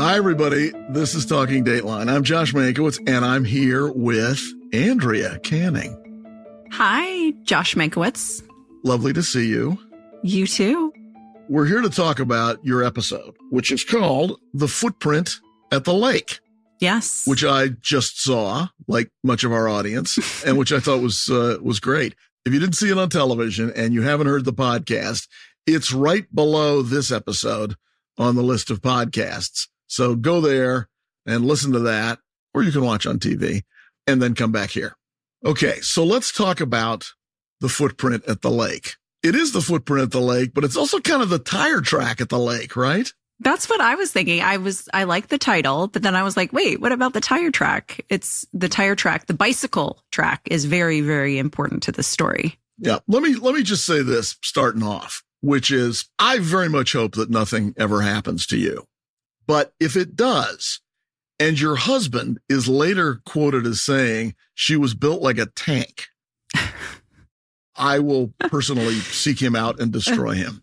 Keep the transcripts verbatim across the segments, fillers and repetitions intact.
Hi, everybody. This is Talking Dateline. I'm Josh Mankiewicz, and I'm here with Andrea Canning. Hi, Josh Mankiewicz. Lovely to see you. You too. We're here to talk about your episode, which is called The Footprint at the Lake. Yes. Which I just saw, like much of our audience, and which I thought was uh, was great. If you didn't see it on television and you haven't heard the podcast, it's right below this episode on the list of podcasts. So go there and listen to that, or you can watch on T V and then come back here. Okay, so let's talk about the footprint at the lake. It is the footprint at the lake, but it's also kind of the tire track at the lake, right? That's what I was thinking. I was, I like the title, but then I was like, wait, what about the tire track? It's the tire track. The bicycle track is very, very important to the story. Yeah. Let me, let me just say this starting off, which is I very much hope that nothing ever happens to you. But if it does, and your husband is later quoted as saying she was built like a tank, I will personally seek him out and destroy him.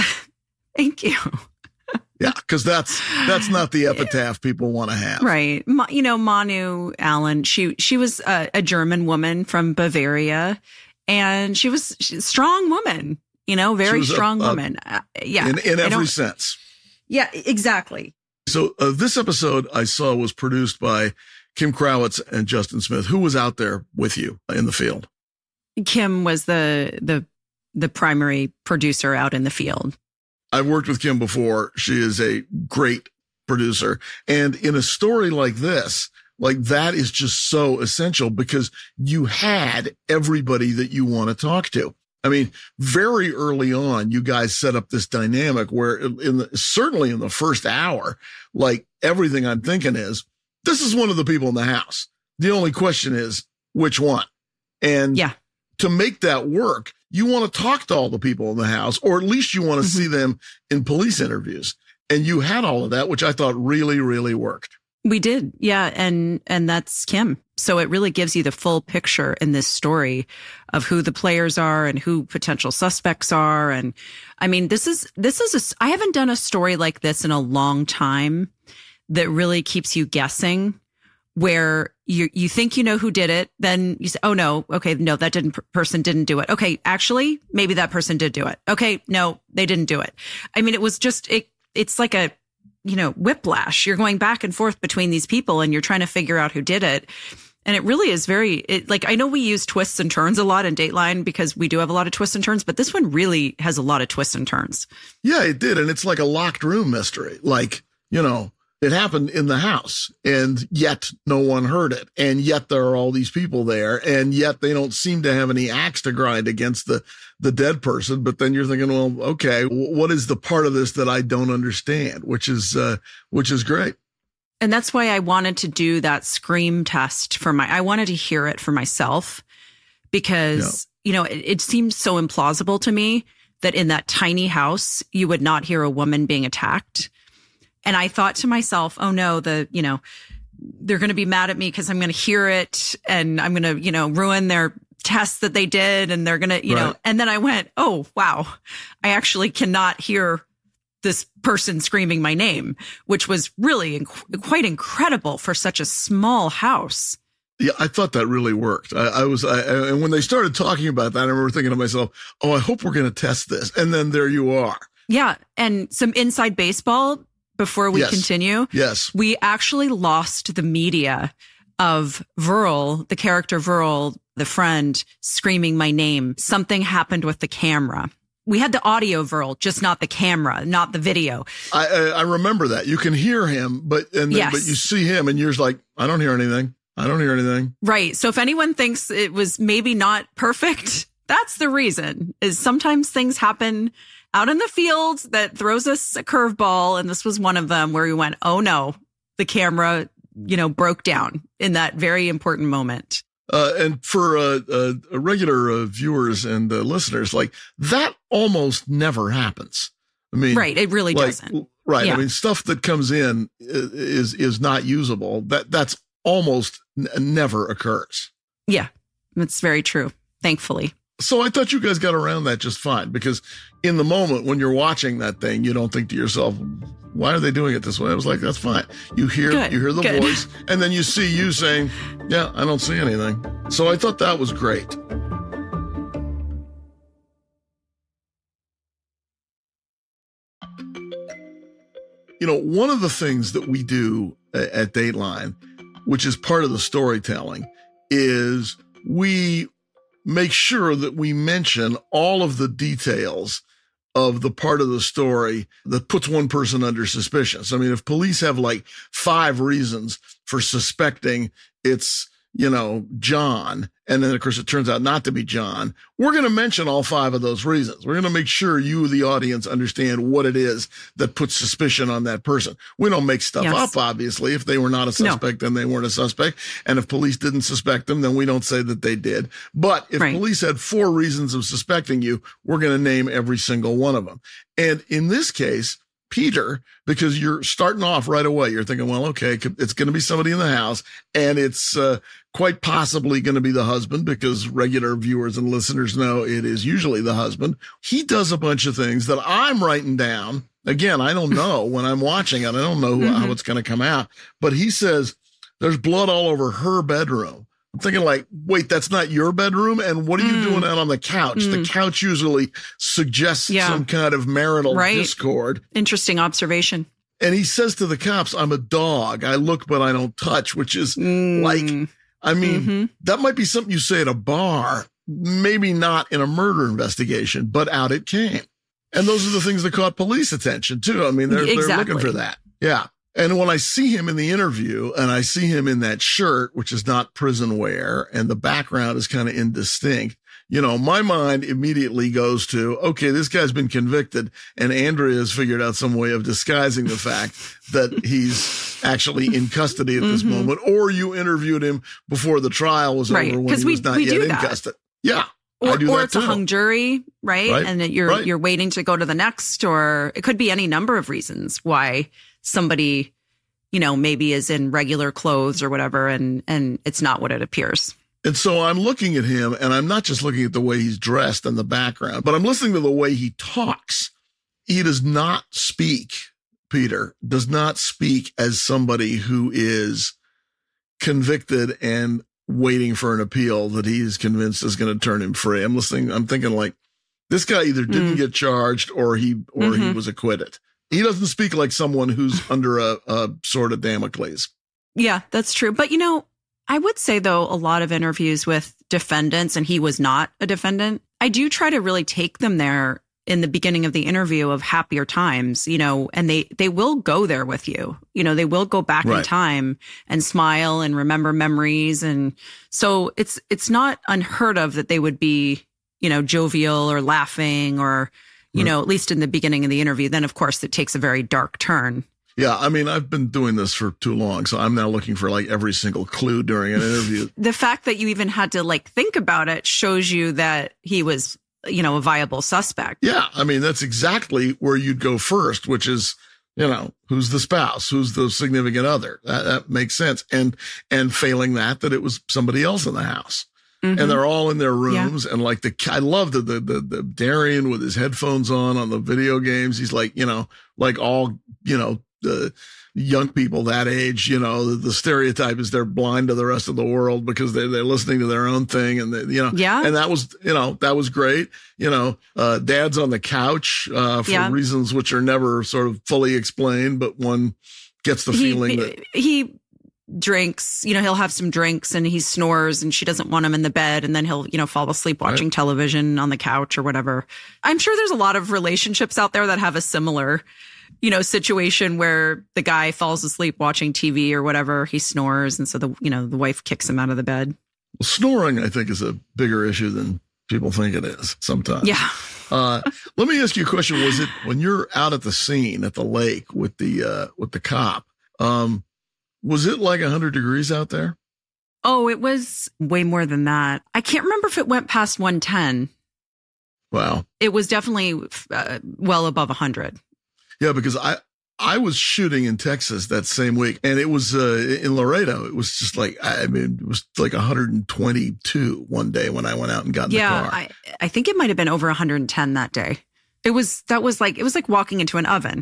Thank you. Yeah, because that's that's not the epitaph people want to have. Right. Ma, you know, Manu Allen, she she was a, a German woman from Bavaria, and she was she's a strong woman, you know, very strong a, a, woman. Uh, yeah. In, in every sense. Yeah, exactly. So uh, this episode I saw was produced by Kim Crowitz and Justin Smith. Who was out there with you in the field? Kim was the the the primary producer out in the field. I've worked with Kim before. She is a great producer. And in a story like this, like that is just so essential because you had everybody that you want to talk to. I mean, very early on, you guys set up this dynamic where in the, certainly in the first hour, like everything I'm thinking is, this is one of the people in the house. The only question is which one? And yeah. to make that work, you want to talk to all the people in the house, or at least you want to mm-hmm. see them in police interviews. And you had all of that, which I thought really, really worked. We did. Yeah. And, and that's Kim. So it really gives you the full picture in this story of who the players are and who potential suspects are. And I mean, this is, this is, a, I haven't done a story like this in a long time that really keeps you guessing, where you you think you know who did it, then you say, oh no, okay, no, that didn't person didn't do it. Okay, actually, maybe that person did do it. Okay, no, they didn't do it. I mean, it was just it. It's like a, you know, whiplash. You're going back and forth between these people, and you're trying to figure out who did it. And it really is very it, like I know we use twists and turns a lot in Dateline because we do have a lot of twists and turns, but this one really has a lot of twists and turns. Yeah, it did, and it's like a locked room mystery. Like, you know. It happened in the house, and yet no one heard it. And yet there are all these people there, and yet they don't seem to have any axe to grind against the, the dead person. But then you're thinking, well, okay, what is the part of this that I don't understand? Which is, uh, which is great. And that's why I wanted to do that scream test for my, I wanted to hear it for myself because, yeah. you know, it, it seemed so implausible to me that in that tiny house, you would not hear a woman being attacked. And I thought to myself, oh no, the, you know, they're going to be mad at me because I'm going to hear it and I'm going to, you know, ruin their tests that they did. And they're going to, you right. know, and then I went, oh, wow, I actually cannot hear this person screaming my name, which was really inc- quite incredible for such a small house. Yeah, I thought that really worked. I, I was, I, and when they started talking about that, I remember thinking to myself, oh, I hope we're going to test this. And then there you are. Yeah. And some inside baseball. Before we yes. continue, yes, we actually lost the media of Verl, the character Verl, the friend, screaming my name. Something happened with the camera. We had the audio Verl, just not the camera, not the video. I I, I remember that. You can hear him, but and then, yes. but you see him, and you're like, I don't hear anything. I don't hear anything. Right. So if anyone thinks it was maybe not perfect, that's the reason. Is sometimes things happen out in the field that throws us a curveball. And this was one of them where we went, oh no, the camera, you know, broke down in that very important moment. Uh, and for uh, uh, regular uh, viewers and uh, listeners, like that almost never happens. I mean, right. It really like, doesn't. Right. Yeah. I mean, stuff that comes in is, is not usable. That that's almost n- never occurs. Yeah, that's very true. Thankfully. So I thought you guys got around that just fine, because in the moment when you're watching that thing, you don't think to yourself, why are they doing it this way? I was like, that's fine. You hear, Good, you hear the good. voice, and then you see you saying, yeah, I don't see anything. So I thought that was great. You know, one of the things that we do at Dateline, which is part of the storytelling, is we make sure that we mention all of the details of the part of the story that puts one person under suspicion. So, I mean, if police have like five reasons for suspecting it's, you know, John, and then of course it turns out not to be John, we're going to mention all five of those reasons. We're going to make sure you, the audience, understand what it is that puts suspicion on that person. We don't make stuff Yes. up, obviously. If they were not a suspect, no. then they weren't a suspect. And if police didn't suspect them, then we don't say that they did. But if right. police had four reasons of suspecting you, we're going to name every single one of them. And in this case, Peter, because you're starting off right away, you're thinking, well, okay, it's going to be somebody in the house, and it's uh, quite possibly going to be the husband, because regular viewers and listeners know it is usually the husband. He does a bunch of things that I'm writing down. Again, I don't know when I'm watching it. I don't know mm-hmm. how it's going to come out. But he says there's blood all over her bedroom. I'm thinking like, wait, that's not your bedroom? And what are you mm. doing out on the couch? Mm. The couch usually suggests yeah. some kind of marital right. discord. Interesting observation. And he says to the cops, I'm a dog. I look, but I don't touch, which is mm. like, I mean, mm-hmm. that might be something you say at a bar, maybe not in a murder investigation, but out it came. And those are the things that caught police attention too. I mean, they're, exactly. they're looking for that. Yeah. And when I see him in the interview and I see him in that shirt, which is not prison wear, and the background is kind of indistinct, you know, my mind immediately goes to, okay, this guy's been convicted, and Andrea has figured out some way of disguising the fact that he's actually in custody at this mm-hmm. moment, or you interviewed him before the trial was right. over when he we, was not we yet in that. custody. Yeah. Or, I do or that it's too. a hung jury, right? right? And that you're right. you're waiting to go to the next, or it could be any number of reasons why somebody, you know, maybe is in regular clothes or whatever, and and it's not what it appears. And so I'm looking at him, and I'm not just looking at the way he's dressed and the background, but I'm listening to the way he talks. He does not speak, Peter, does not speak as somebody who is convicted and waiting for an appeal that he's convinced is going to turn him free. I'm listening. I'm thinking like, this guy either didn't mm. get charged or he, or mm-hmm. he was acquitted. He doesn't speak like someone who's under a, a sword of Damocles. Yeah, that's true. But, you know, I would say, though, a lot of interviews with defendants, and he was not a defendant, I do try to really take them there in the beginning of the interview of happier times, you know, and they, they will go there with you. You know, they will go back right. in time and smile and remember memories. And so it's, it's not unheard of that they would be, you know, jovial or laughing, or, you right. know, at least in the beginning of the interview. Then, of course, it takes a very dark turn. Yeah, I mean, I've been doing this for too long, so I'm now looking for like every single clue during an interview. The fact that you even had to like think about it shows you that he was, you know, a viable suspect. Yeah, I mean, that's exactly where you'd go first, which is, you know, who's the spouse, who's the significant other. That, that makes sense. And and failing that, that it was somebody else in the house. Mm-hmm. And they're all in their rooms. Yeah. And like the, I love the, the, the, the Darian with his headphones on on the video games. He's like, you know, like all, you know, the young people that age, you know, the, the stereotype is they're blind to the rest of the world because they're, they're listening to their own thing. And, they, you know, yeah. and that was, you know, that was great. You know, uh, dad's on the couch, uh, for yeah. reasons which are never sort of fully explained, but one gets the he, feeling that he drinks, you know, he'll have some drinks and he snores and she doesn't want him in the bed, and then he'll, you know, fall asleep watching right. television on the couch or whatever. I'm sure there's a lot of relationships out there that have a similar, you know, situation where the guy falls asleep watching T V or whatever, he snores, and so the, you know, the wife kicks him out of the bed. Well, snoring, I think, is a bigger issue than people think it is sometimes. Yeah. uh, let me ask you a question. Was it when you're out at the scene at the lake with the, uh, with the cop, um, was it like a hundred degrees out there? Oh, it was way more than that. I can't remember if it went past one ten. Wow. It was definitely uh, well above a hundred. Yeah, because I, I was shooting in Texas that same week, and it was uh, in Laredo. It was just like, I mean, it was like one hundred twenty-two one day when I went out and got in yeah, the car. I, I think it might have been over one hundred ten that day. It was, that was like, it was like walking into an oven.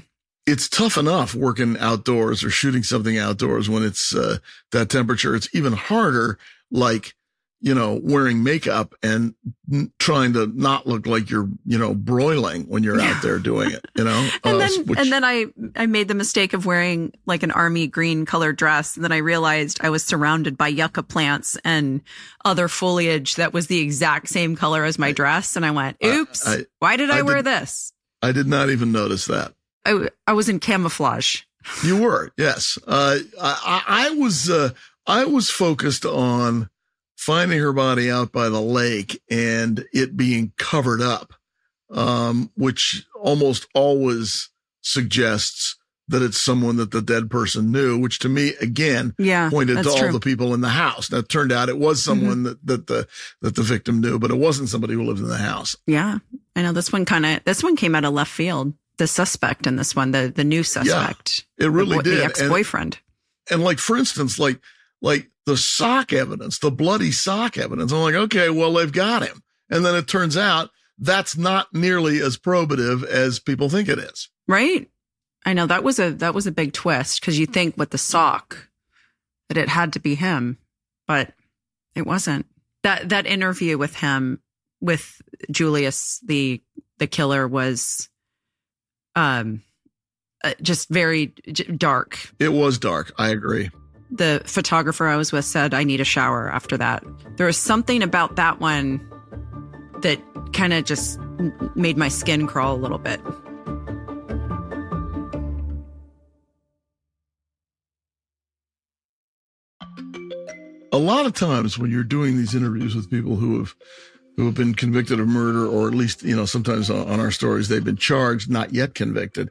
it's tough enough working outdoors or shooting something outdoors when it's uh, that temperature. It's even harder, like, you know, wearing makeup and n- trying to not look like you're, you know, broiling when you're yeah. out there doing it, you know? and, uh, then, which, and then I, I made the mistake of wearing like an army green colored dress. And then I realized I was surrounded by yucca plants and other foliage that was the exact same color as my dress. And I went, oops, I, I, why did I, I wear did, this? I did not even notice that. I, I was in camouflage. You were, yes. Uh, I, I was, uh, I was focused on finding her body out by the lake and it being covered up, um, which almost always suggests that it's someone that the dead person knew, which to me, again, yeah, pointed to all true. the people in the house. Now, it turned out it was someone mm-hmm. that, that the, that the victim knew, but it wasn't somebody who lived in the house. Yeah. I know this one kind of, this one came out of left field. The suspect in this one, the, the new suspect. Yeah, it really the, did. The ex-boyfriend. And, and like, for instance, like, like the sock evidence, the bloody sock evidence. I'm like, okay, well, they've got him. And then it turns out that's not nearly as probative as people think it is. Right. I know that was a, that was a big twist because you think with the sock that it had to be him, but it wasn't. That, that interview with him, with Julius, the, the killer was, um, uh, just very j- dark. It was dark. I agree. The photographer I was with said, I need a shower after that. There was something about that one that kind of just made my skin crawl a little bit. A lot of times when you're doing these interviews with people who have who have been convicted of murder, or at least, you know, sometimes on our stories, they've been charged, not yet convicted.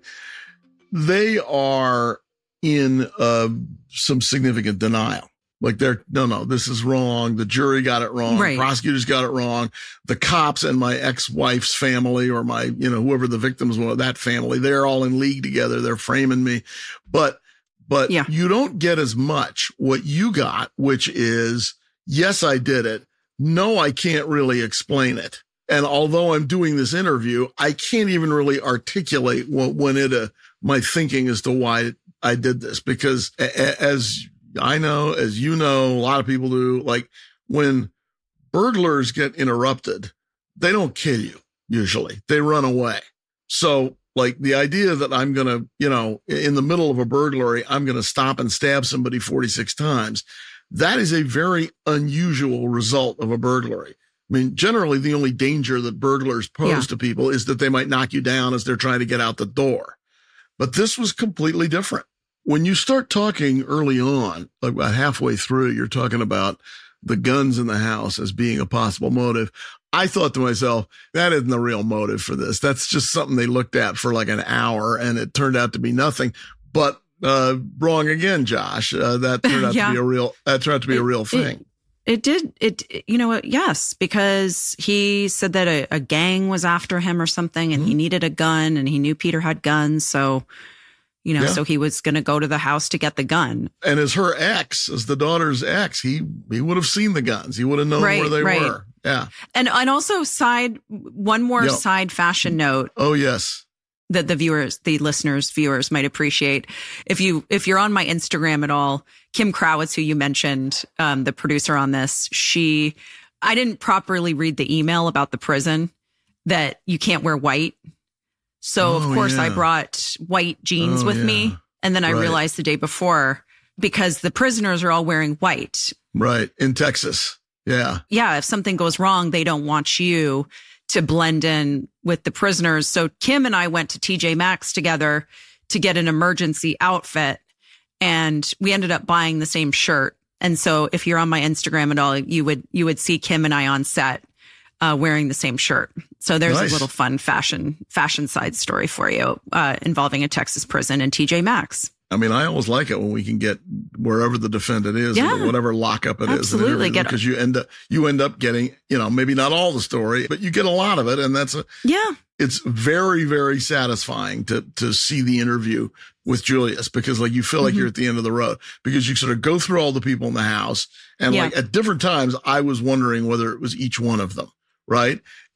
They are in uh, some significant denial. Like they're, no, no, this is wrong. The jury got it wrong. Right. Prosecutors got it wrong. The cops and my ex-wife's family, or my, you know, whoever the victims were, that family, they're all in league together. They're framing me. But, but yeah. you don't get as much what you got, which is, yes, I did it. No, I can't really explain it. And although I'm doing this interview, I can't even really articulate what went into my thinking as to why I did this, because as I know, as you know, a lot of people do, like when burglars get interrupted, they don't kill you. Usually they run away. So like the idea that I'm going to, you know, in the middle of a burglary, I'm going to stop and stab somebody forty-six times. That is a very unusual result of a burglary. I mean, generally the only danger that burglars pose yeah. to people is that they might knock you down as they're trying to get out the door. But this was completely different. When you start talking early on, like about halfway through, you're talking about the guns in the house as being a possible motive. I thought to myself, that isn't the real motive for this. That's just something they looked at for like an hour and it turned out to be nothing. But uh, wrong again, Josh. Uh, that turned out yeah. to be a real, that turned out to be it, a real thing. It, it did. It, you know, yes, because he said that a, a gang was after him or something and mm-hmm. he needed a gun and he knew Peter had guns. So, you know, yeah. so he was going to go to the house to get the gun. And as her ex, as the daughter's ex, he, he would have seen the guns. He would have known right, where they right. were. Yeah. And, and also side, one more yep. side fashion note. Oh, yes. That the viewers, the listeners, viewers might appreciate. If you, if you're on my Instagram at all, Kim Krawitz, who you mentioned, um, the producer on this, she, I didn't properly read the email about the prison that you can't wear white. So oh, of course yeah. I brought white jeans oh, with yeah. me. And then I right. realized the day before, because the prisoners are all wearing white. Right. In Texas. Yeah. Yeah. If something goes wrong, they don't want you to blend in with the prisoners. So Kim and I went to T J Maxx together to get an emergency outfit, and we ended up buying the same shirt. And so if you're on my Instagram at all, you would, you would see Kim and I on set, uh, wearing the same shirt. So there's nice. a little fun fashion, fashion side story for you, uh, involving a Texas prison and T J Maxx. I mean, I always like it when we can get wherever the defendant is, yeah, or whatever lockup it absolutely. is, get because you end up you end up getting, you know, maybe not all the story, but you get a lot of it, and that's a yeah. It's very, very satisfying to to see the interview with Julius, because like you feel like mm-hmm. you're at the end of the road, because you sort of go through all the people in the house, and yeah. like at different times, I was wondering whether it was each one of them, right?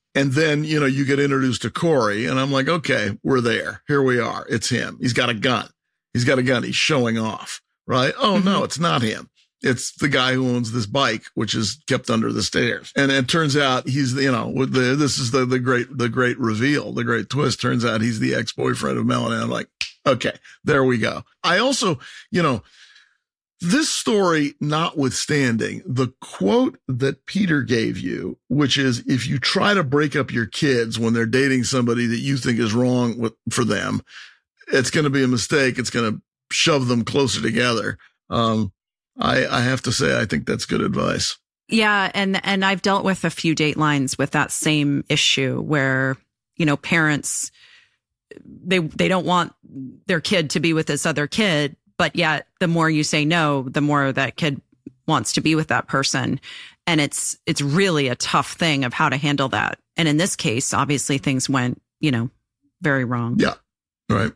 And then, you know, you get introduced to Corey and I'm like, okay, we're there. Here we are. It's him. He's got a gun. He's got a gun. He's showing off, right? Oh, mm-hmm. No, it's not him. It's the guy who owns this bike, which is kept under the stairs. And it turns out he's, you know, with the, this is the, the great, the great reveal, the great twist. Turns out he's the ex-boyfriend of Melanie. I'm like, okay, there we go. I also, you know, this story notwithstanding, the quote that Peter gave you, which is, if you try to break up your kids when they're dating somebody that you think is wrong with, for them, it's going to be a mistake. It's going to shove them closer together. Um, I, I have to say, I think that's good advice. Yeah. And, and I've dealt with a few Datelines with that same issue where, you know, parents, they, they don't want their kid to be with this other kid, but yet the more you say no, the more that kid wants to be with that person. And it's, it's really a tough thing of how to handle that. And in this case, obviously things went, you know, very wrong. Yeah. Right.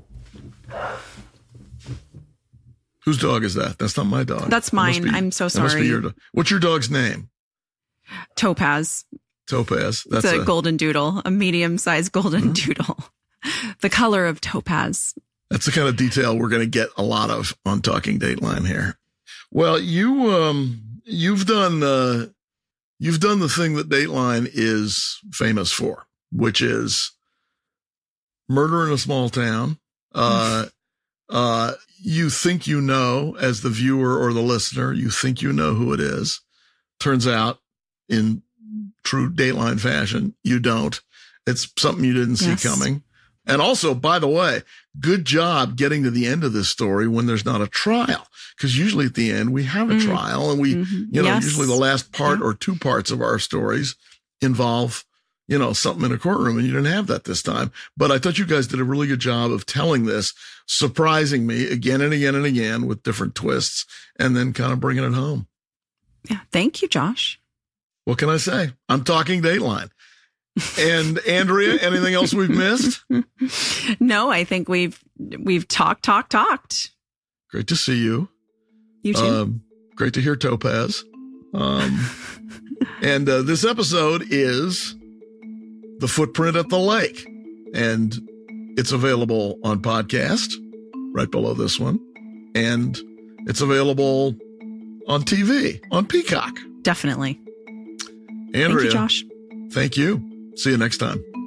Whose dog is that? That's not my dog. That's mine. Be, I'm so sorry. That must be your dog. What's your dog's name? Topaz. Topaz. That's it's a, a golden doodle, a medium-sized golden mm-hmm. doodle. The color of topaz. That's the kind of detail we're going to get a lot of on Talking Dateline here. Well, you um you've done uh you've done the thing that Dateline is famous for, which is murder in a small town. Uh uh you think you know, as the viewer or the listener, you think you know who it is. Turns out, in true Dateline fashion, you don't. It's something you didn't yes. see coming. And also, by the way, good job getting to the end of this story when there's not a trial, because usually at the end we have a mm. trial, and we, mm-hmm. you know, yes. usually the last part yeah. or two parts of our stories involve, you know, something in a courtroom, and you didn't have that this time. But I thought you guys did a really good job of telling this, surprising me again and again and again with different twists, and then kind of bringing it home. Yeah. Thank you, Josh. What can I say? I'm Talking Dateline. And Andrea, anything else we've missed? No, I think we've, we've talked, talked, talked. Great to see you. You too. Um, great to hear Topaz. Um, and uh, this episode is The Footprint at the Lake, and it's available on podcast right below this one. And it's available on T V, on Peacock. Definitely. Andrea. Thank you, Josh. Thank you. See you next time.